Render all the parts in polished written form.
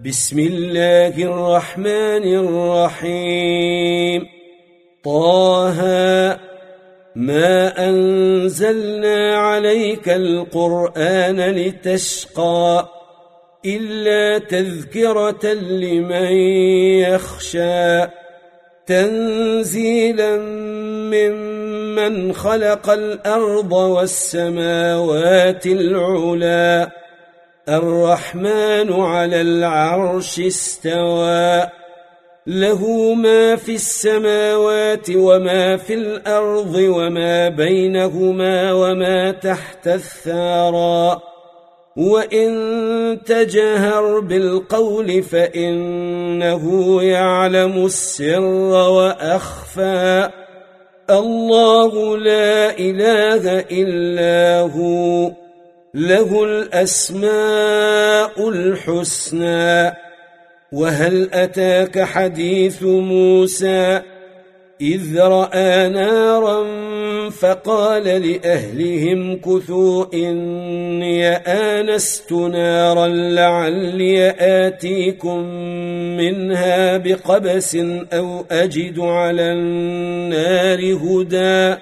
بسم الله الرحمن الرحيم. طه ما أنزلنا عليك القرآن لتشقى إلا تذكرة لمن يخشى تنزيلا ممن خلق الأرض والسماوات العلى الرحمن على العرش استوى له ما في السماوات وما في الأرض وما بينهما وما تحت الثرى وإن تجهر بالقول فإنه يعلم السر وأخفى الله لا إله إلا هو له الأسماء الحسنى. وهل أتاك حديث موسى إذ رأى نارا فقال لأهلهم كثوا إني آنست نارا لعلي آتيكم منها بقبس أو أجد على النار هدى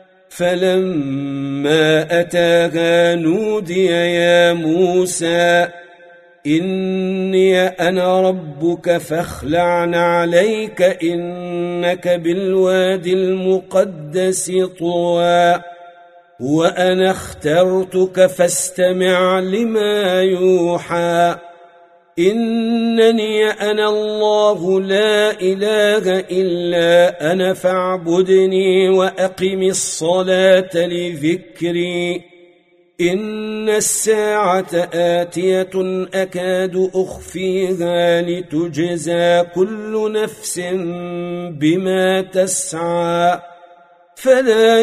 فلما أتاها نودي يا موسى إني أنا ربك فاخلع عليك إنك بالوادي المقدس طوى وأنا اخترتك فاستمع لما يوحى إنني أنا الله لا إله إلا أنا فاعبدني وأقم الصلاة لذكري إن الساعة آتية أكاد أخفيها لتجزى كل نفس بما تسعى فلا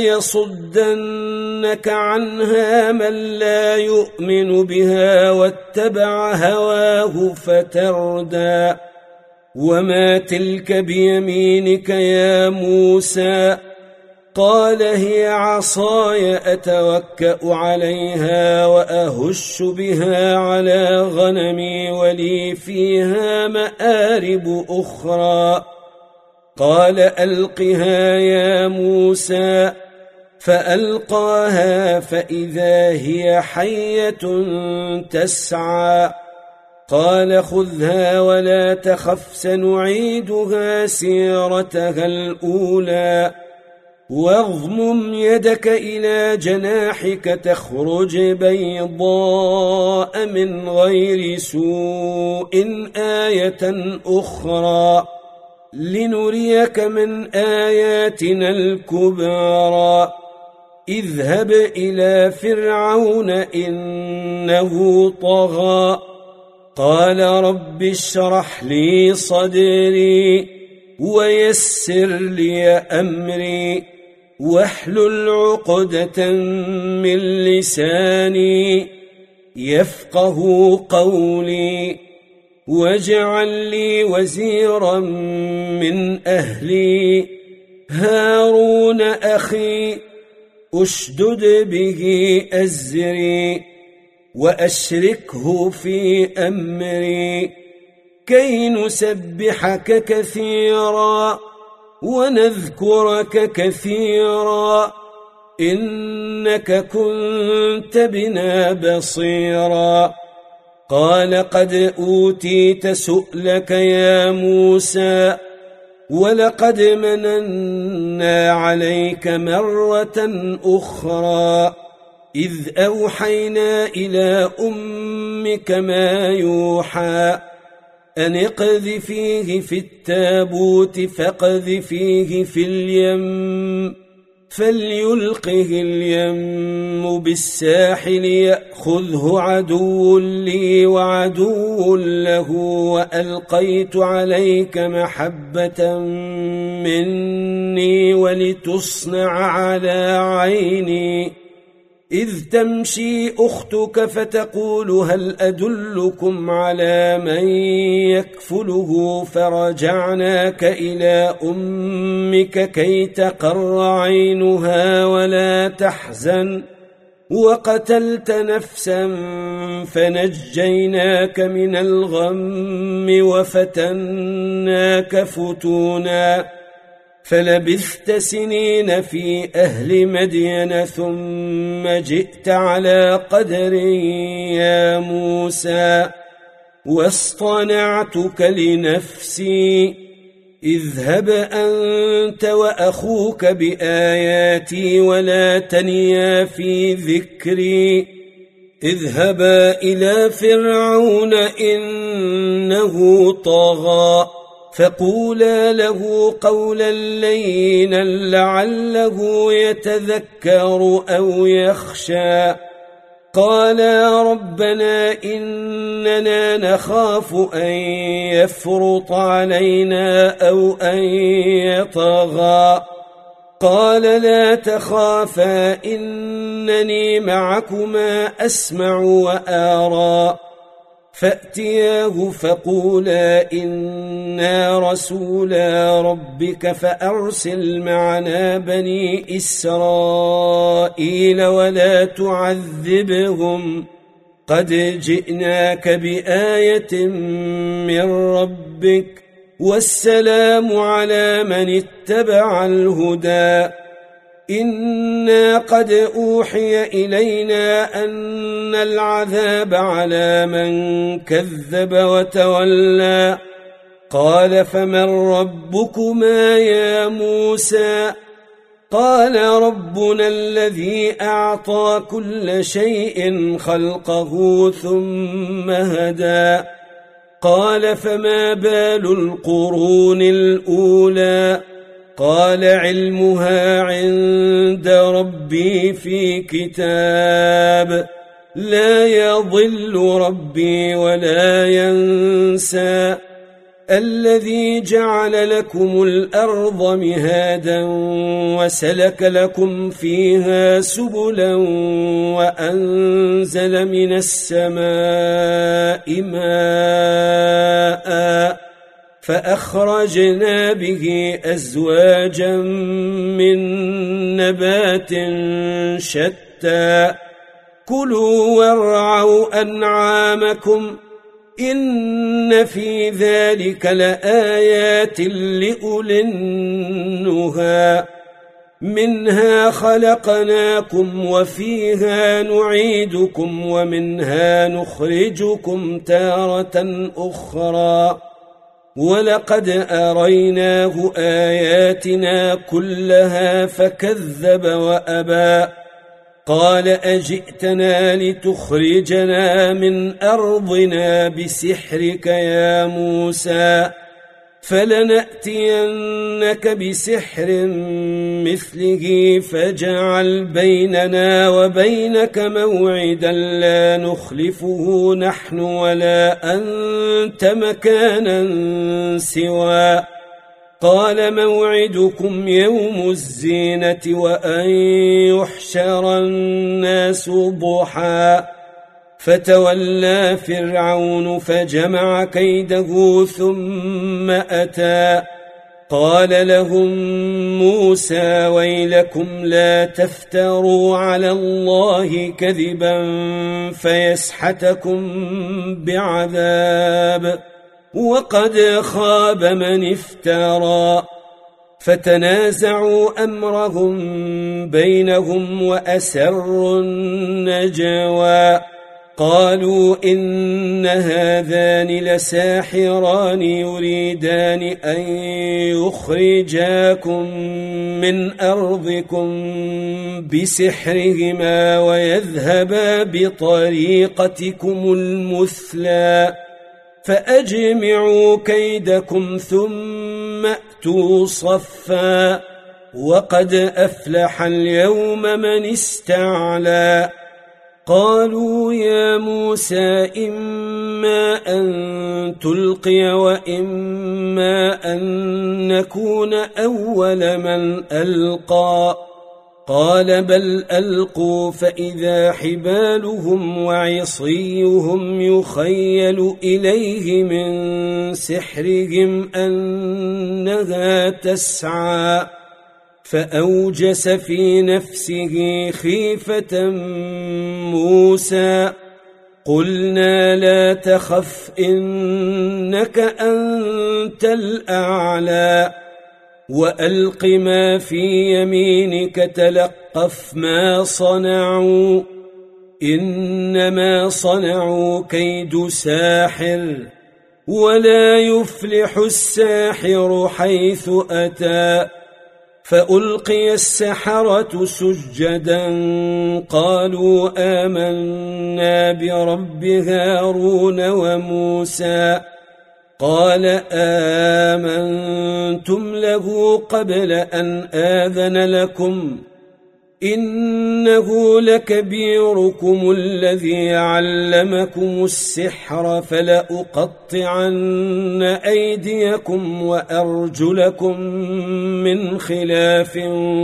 يصدنك عنها من لا يؤمن بها واتبع هواه فتردى وما تلك بيمينك يا موسى قال هي عصاي أتوكأ عليها وأهش بها على غنمي ولي فيها مآرب أخرى قال ألقها يا موسى فألقاها فإذا هي حية تسعى قال خذها ولا تخف سنعيدها سيرتها الأولى واضمم يدك إلى جناحك تخرج بيضاء من غير سوء آية أخرى لنريك من آياتنا الكبرى اذهب إلى فرعون إنه طغى قال رب اشرح لي صدري ويسر لي أمري واحلل عقدة من لساني يفقه قولي واجعل لي وزيرا من أهلي هارون أخي أشدد به أزري وأشركه في أمري كي نسبحك كثيرا ونذكرك كثيرا إنك كنت بنا بصيرا قال قد أوتيت سؤلك يا موسى ولقد مننا عليك مرة أخرى إذ أوحينا إلى أمك ما يوحى أن اقذفيه في التابوت فاقذفيه في اليم فليلقه اليم بالساحل يأخذه عدو لي وعدو له وألقيت عليك محبة مني ولتصنع على عيني إذ تمشي أختك فتقول هل أدلكم على من يكفله فرجعناك إلى أمك كي تقر عينها ولا تحزن وقتلت نفسا فنجيناك من الغم وفتناك فتونا فلبثت سنين في أهل مدين ثم جئت على قدر يا موسى واصطنعتك لنفسي اذهب أنت وأخوك بآياتي ولا تنيا في ذكري اذهبا إلى فرعون إنه طغى فقولا له قولا لينا لعله يتذكر أو يخشى قالا ربنا إننا نخاف أن يفرط علينا أو أن يطغى قال لا تخافا إنني معكما أسمع وآرى فأتياه فقولا إنا رسولا ربك فأرسل معنا بني إسرائيل ولا تعذبهم قد جئناك بآية من ربك والسلام على من اتبع الهدى إنا قد أوحي إلينا أن العذاب على من كذب وتولى قال فمن ربكما يا موسى قال ربنا الذي أعطى كل شيء خلقه ثم هدى قال فما بال القرون الأولى قال علمها عند ربي في كتاب لا يضل ربي ولا ينسى الذي جعل لكم الأرض مهادا وسلك لكم فيها سبلا وأنزل من السماء ماء فأخرجنا به أزواجا من نبات شتى كلوا وارعوا أنعامكم إن في ذلك لآيات لأولي النهى منها خلقناكم وفيها نعيدكم ومنها نخرجكم تارة أخرى ولقد أريناه آياتنا كلها فكذب وأبى قال أجئتنا لتخرجنا من أرضنا بسحرك يا موسى فلنأتينك بسحر مثله فاجعل بيننا وبينك موعدا لا نخلفه نحن ولا أنت مكانا سوى قال موعدكم يوم الزينة وأن يحشر الناس ضحى فتولى فرعون فجمع كيده ثم أتى قال لهم موسى ويلكم لا تفتروا على الله كذبا فيسحتكم بعذاب وقد خاب من افترى فتنازعوا أمرهم بينهم وأسروا النجوى قالوا إن هذان لساحران يريدان أن يخرجاكم من أرضكم بسحرهما ويذهبا بطريقتكم المثلى فأجمعوا كيدكم ثم أتوا صفا وقد أفلح اليوم من استعلى قالوا يا موسى إما أن تلقي وإما أن نكون أول من ألقى قال بل ألقوا فإذا حبالهم وعصيهم يخيل إليه من سحرهم أنها تسعى فأوجس في نفسه خيفة موسى. قلنا لا تخف إنك أنت الأعلى وألق ما في يمينك تلقف ما صنعوا إنما صنعوا كيد ساحر ولا يفلح الساحر حيث أتى. فألقي السحرة سجدا قالوا آمنا برب هارون وموسى. قال آمنتم له قبل أن آذن لكم إنه لكبيركم الذي علمكم السحر فلأقطعن أيديكم وأرجلكم من خلاف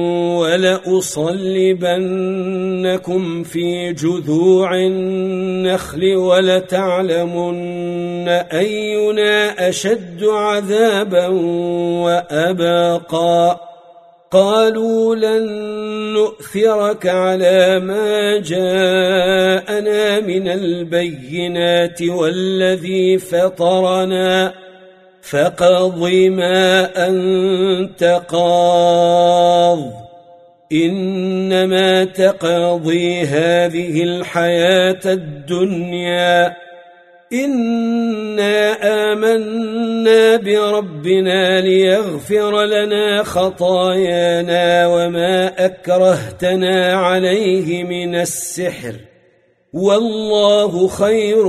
ولأصلبنكم في جذوع النخل ولتعلمن أينا أشد عذابا وأبقى. قالوا لن نؤثرك على ما جاءنا من البينات والذي فطرنا فاقض ما أنت قاض إنما تقضي هذه الحياة الدنيا إنا آمنا بربنا ليغفر لنا خطايانا وما أكرهتنا عليه من السحر والله خير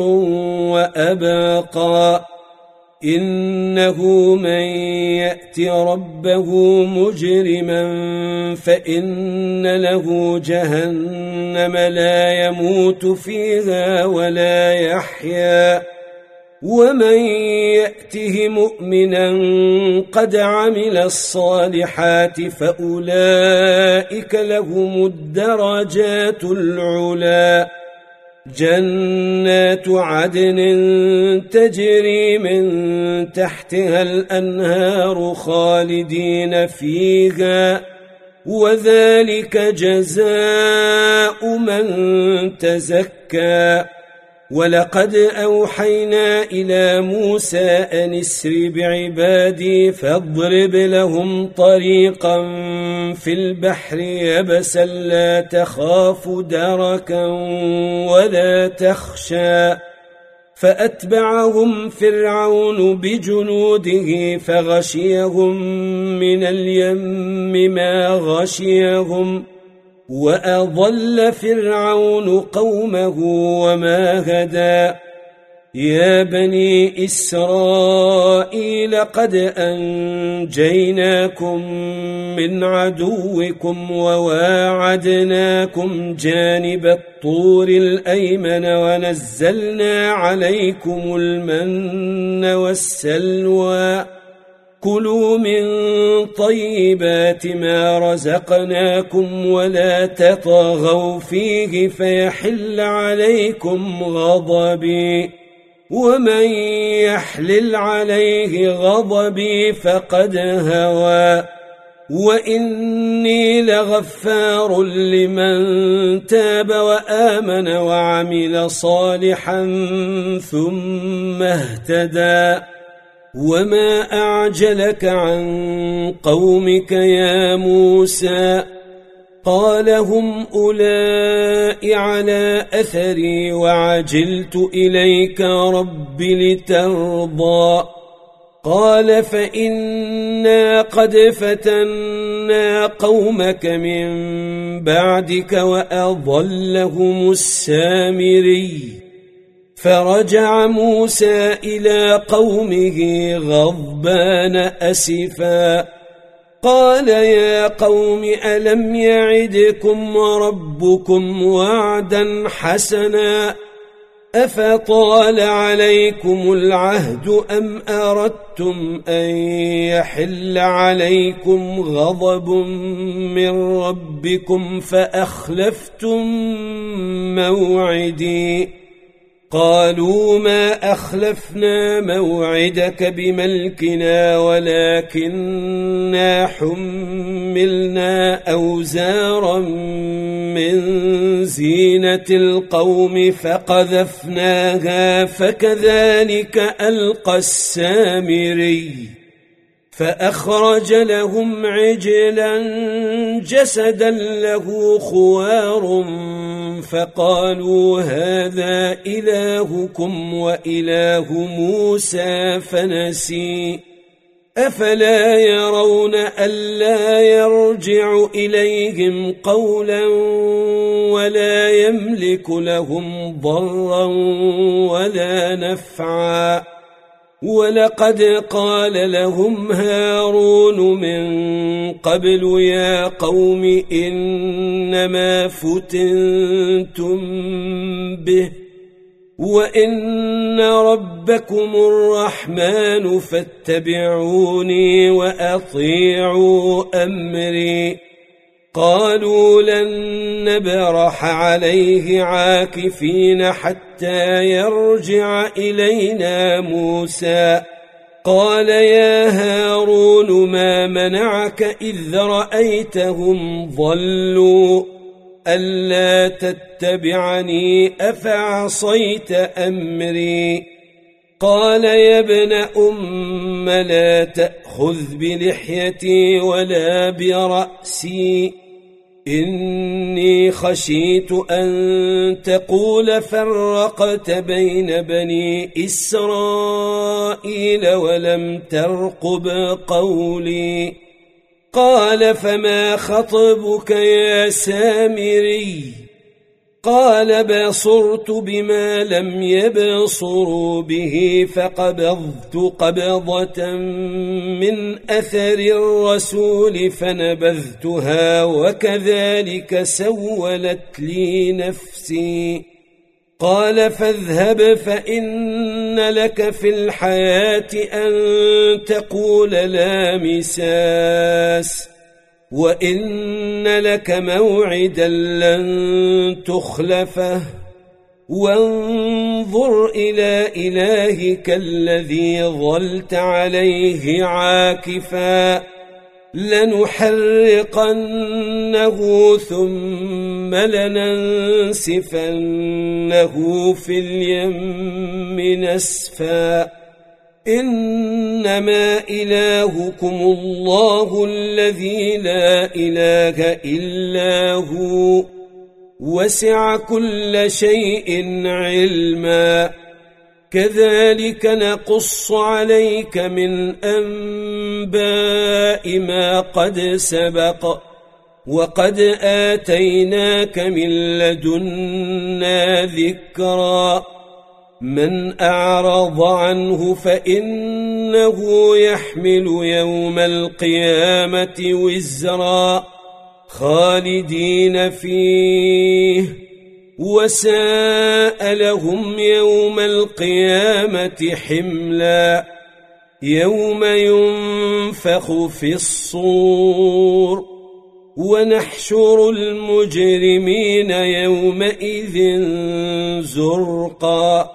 وأبقى. إنه من يأت ربه مجرما فإن له جهنم لا يموت فيها ولا يحيا ومن يأته مؤمنا قد عمل الصالحات فأولئك لهم الدرجات العلى. جنات عدن تجري من تحتها الأنهار خالدين فيها وذلك جزاء من تزكى. ولقد أوحينا إلى موسى أن اسر بعبادي فاضرب لهم طريقا في البحر يبسا لا تخاف دركا ولا تخشى. فأتبعهم فرعون بجنوده فغشيهم من اليم ما غشيهم وأضل فرعون قومه وما هدى. يا بني إسرائيل قد أنجيناكم من عدوكم وواعدناكم جانب الطور الأيمن ونزلنا عليكم المن والسلوى. كلوا من طيبات ما رزقناكم ولا تطغوا فيه فيحل عليكم غضبي ومن يحلل عليه غضبي فقد هوى. وإني لغفار لمن تاب وآمن وعمل صالحا ثم اهتدى. وما أعجلك عن قومك يا موسى؟ قال هم أولئك على أثري وعجلت إليك رب لترضى. قال فإنا قد فتنا قومك من بعدك وأضلهم السامري. فرجع موسى إلى قومه غضبان أسفا قال يا قوم ألم يعدكم ربكم وعدا حسنا أفطال عليكم العهد أم أردتم أن يحل عليكم غضب من ربكم فأخلفتم موعدي قالوا ما أخلفنا موعدك بملكنا ولكننا حملنا أوزارا من زينة القوم فقذفناها فكذلك ألقى السامري فأخرج لهم عجلا جسدا له خوار فقالوا هذا إلهكم وإله موسى فنسي أفلا يرون ألا يرجع إليهم قولا ولا يملك لهم ضرا ولا نفعا ولقد قال لهم هارون من قبل يا قوم إنما فتنتم به وإن ربكم الرحمن فاتبعوني وأطيعوا أمري قالوا لن نبرح عليه عاكفين حتى يرجع إلينا موسى قال يا هارون ما منعك إذ رأيتهم ضلوا ألا تتبعني أفعصيت أمري قال يا ابن أم لا تأخذ بلحيتي ولا برأسي إني خشيت أن تقول فرقت بين بني إسرائيل ولم ترقب قولي قال فما خطبك يا سامري قال بصرت بما لم يبصروا به فقبضت قبضة من أثر الرسول فنبذتها وكذلك سولت لي نفسي قال فاذهب فإن لك في الحياة أن تقول لا مساس وإن لك موعدا لن تخلفه وانظر إلى إلهك الذي ظلت عليه عاكفا لنحرقنه ثم لننسفنه في اليم نسفا إنما إلهكم الله الذي لا إله إلا هو وسع كل شيء علما كذلك نقص عليك من أنباء ما قد سبق وقد آتيناك من لدنا ذكرا من أعرض عنه فإنه يحمل يوم القيامة وزرا خالدين فيه وساء لهم يوم القيامة حملا يوم ينفخ في الصور ونحشر المجرمين يومئذ زرقا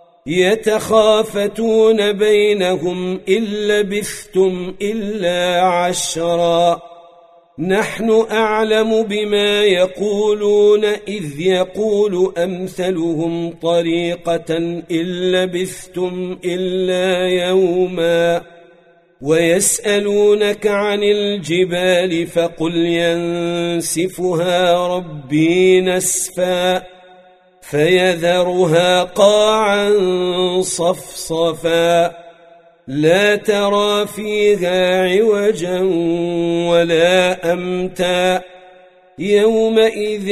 يتخافتون بينهم إن لبثتم إلا عشرا نحن أعلم بما يقولون إذ يقول أمثلهم طريقة إن لبثتم إلا يوما ويسألونك عن الجبال فقل ينسفها ربي نسفا فيذرها قاعا صفصفا لا ترى فيها عوجا ولا أمتا يومئذ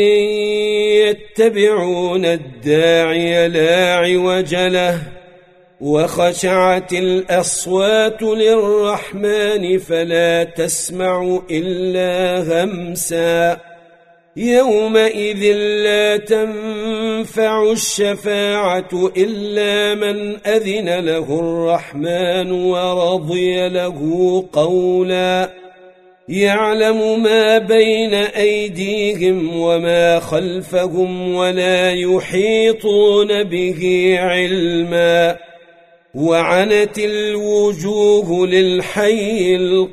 يتبعون الداعي لا عوج له وخشعت الأصوات للرحمن فلا تسمع إلا همسا يومئذ لا تنفع الشفاعة إلا من أذن له الرحمن ورضي له قولا يعلم ما بين أيديهم وما خلفهم ولا يحيطون به علما وعنت الوجوه للحي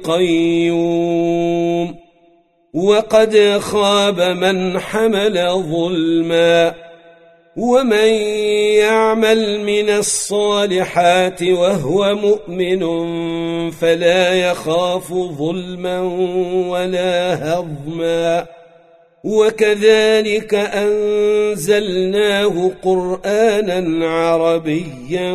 القيوم وقد خاب من حمل ظلما ومن يعمل من الصالحات وهو مؤمن فلا يخاف ظلما ولا هضما وكذلك أنزلناه قرآنا عربيا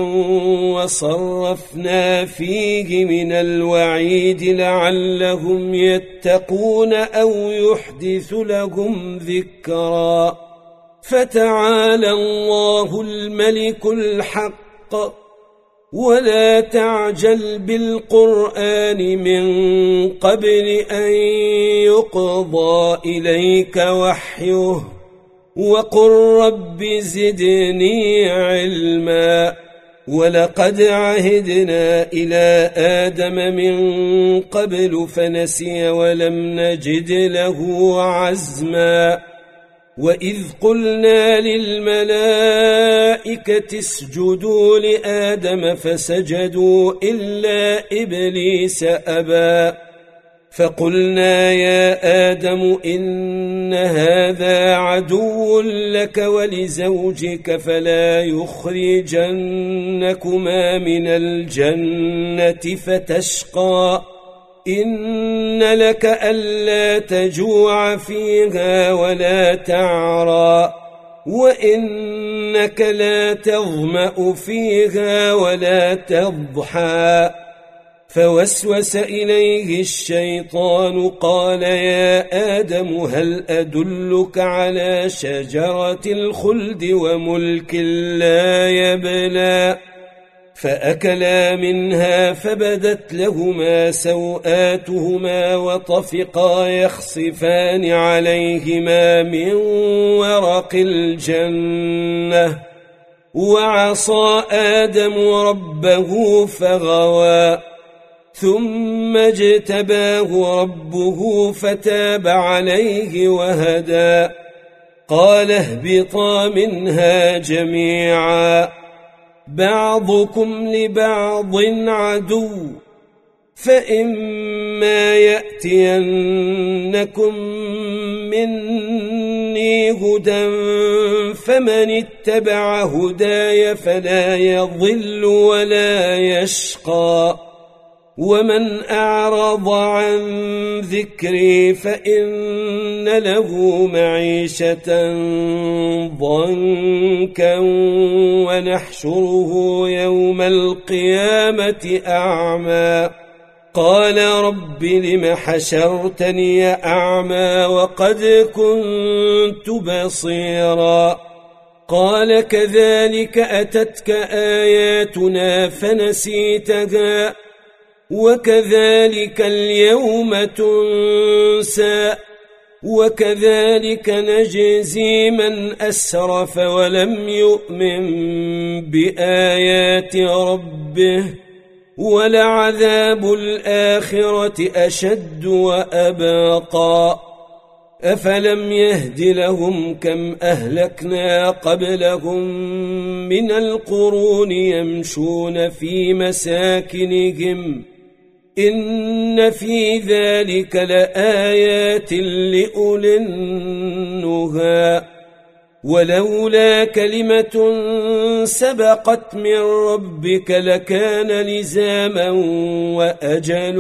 وصرفنا فيه من الوعيد لعلهم يتقون أو يحدث لهم ذكرا فتعالى الله الملك الحق ولا تعجل بالقرآن من قبل أن يقضى إليك وحيه وقل رب زدني علما ولقد عهدنا إلى آدم من قبل فنسي ولم نجد له عزما وإذ قلنا للملائكة اسجدوا لآدم فسجدوا إلا إبليس أبى فقلنا يا آدم إن هذا عدو لك ولزوجك فلا يخرجنكما من الجنة فتشقى إن لك ألا تجوع فيها ولا تعرى وإنك لا تظمأ فيها ولا تضحى فوسوس إليه الشيطان قال يا آدم هل أدلك على شجرة الخلد وملك لا يبلى فأكلا منها فبدت لهما سوآتهما وطفقا يخصفان عليهما من ورق الجنة وعصى آدم ربه فغوى ثم اجتباه ربه فتاب عليه وهدى قال اهبطا منها جميعا بعضكم لبعض عدو فإما يأتينكم مني هدى فمن اتبع هداي فلا يضل ولا يشقى ومن أعرض عن ذكري فإن له معيشة ضنكا ونحشره يوم القيامة أعمى قال رب لم حشرتني أعمى وقد كنت بصيرا قال كذلك أتتك آياتنا فنسيتها وكذلك اليوم تنسى وكذلك نجزي من أسرف ولم يؤمن بآيات ربه ولعذاب الآخرة أشد وأبقى أفلم يهد لهم كم أهلكنا قبلهم من القرون يمشون في مساكنهم إن في ذلك لآيات لأولي النهى ولولا كلمة سبقت من ربك لكان لزاما وأجل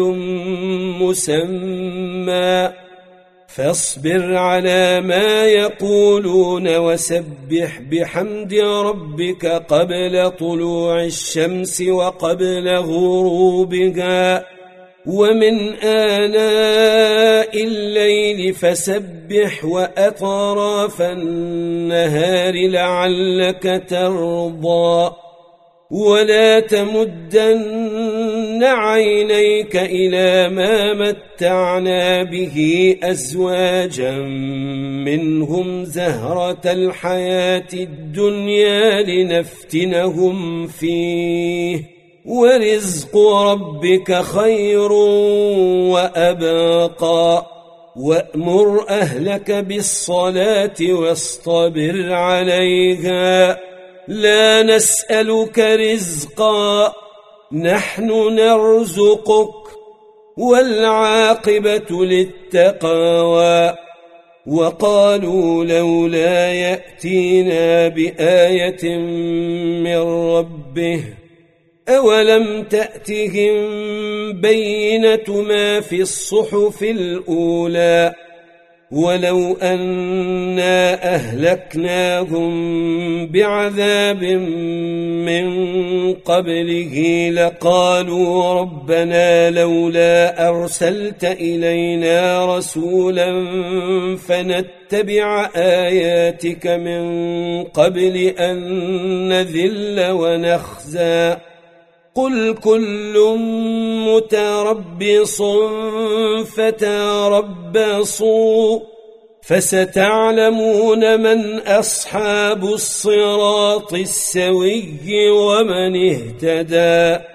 مسمى فاصبر على ما يقولون وسبح بحمد ربك قبل طلوع الشمس وقبل غروبها ومن آناء الليل فسبح وأطراف النهار لعلك ترضى ولا تمدن عينيك إلى ما متعنا به أزواجا منهم زهرة الحياة الدنيا لنفتنهم فيه ورزق ربك خير وأبقى وأمر أهلك بالصلاة واصطبر عليها لا نسألك رزقا نحن نرزقك والعاقبة للتقوى وقالوا لولا يأتينا بآية من ربه أولم تأتهم بينة ما في الصحف الأولى ولو أنا أهلكناهم بعذاب من قبله لقالوا ربنا لولا أرسلت إلينا رسولا فنتبع آياتك من قبل أن نذل ونخزى قل كل متربص فتربصوا فستعلمون من أصحاب الصراط السوي ومن اهتدى